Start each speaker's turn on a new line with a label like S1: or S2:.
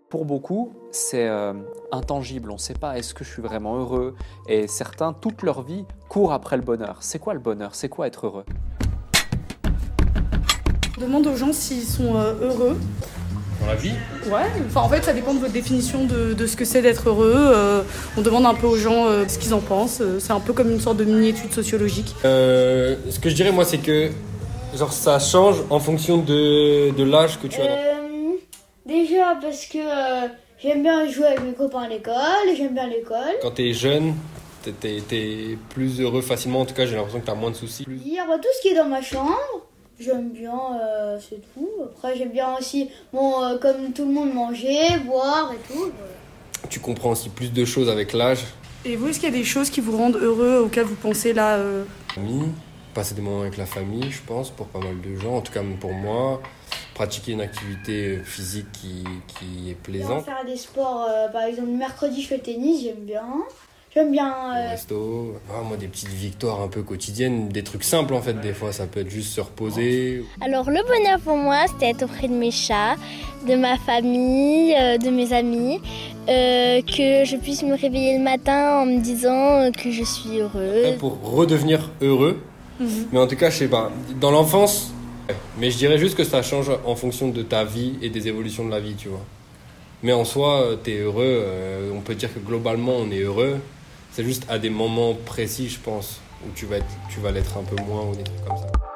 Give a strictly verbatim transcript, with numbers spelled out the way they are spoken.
S1: Pour beaucoup, c'est euh, intangible. On ne sait pas, est-ce que je suis vraiment heureux? Et certains, toute leur vie, courent après le bonheur. C'est quoi le bonheur? C'est quoi être heureux?
S2: On demande aux gens s'ils sont euh, heureux.
S3: Dans la vie?
S2: Ouais, enfin en fait ça dépend de votre définition de, de ce que c'est d'être heureux. Euh, on demande un peu aux gens euh, ce qu'ils en pensent. C'est un peu comme une sorte de mini-étude sociologique.
S3: Euh, ce que je dirais moi c'est que genre ça change en fonction de, de l'âge que tu as.
S4: Euh, déjà parce que euh, j'aime bien jouer avec mes copains à l'école, j'aime bien l'école.
S3: Quand t'es jeune, t'es, t'es, t'es plus heureux facilement, en tout cas j'ai l'impression que t'as moins de soucis.
S4: Dire bah, tout ce qui est dans ma chambre, j'aime bien, euh, c'est tout. Après j'aime bien aussi, bon, euh, comme tout le monde, manger, boire et tout. Voilà.
S3: Tu comprends aussi plus de choses avec l'âge.
S2: Et vous, est-ce qu'il y a des choses qui vous rendent heureux, auxquelles vous pensez là euh...
S3: Famille, passer des moments avec la famille, je pense, pour pas mal de gens, en tout cas pour moi. Pratiquer une activité physique qui, qui est plaisante.
S4: Faire des sports, euh, par exemple le mercredi je fais le tennis, j'aime bien. J'aime bien... Euh...
S3: Au resto, ah, moi des petites victoires un peu quotidiennes, des trucs simples en fait des fois, ça peut être juste se reposer.
S5: Alors le bonheur pour moi c'était être auprès de mes chats, de ma famille, euh, de mes amis, euh, que je puisse me réveiller le matin en me disant que je suis heureux.
S3: Après, pour redevenir heureux, mm-hmm. mais en tout cas je sais pas, dans l'enfance, mais je dirais juste que ça change en fonction de ta vie et des évolutions de la vie, tu vois. Mais en soi, t'es heureux, euh, on peut dire que globalement on est heureux. C'est juste à des moments précis, je pense, où tu vas, être, tu vas l'être un peu moins ou des trucs comme ça.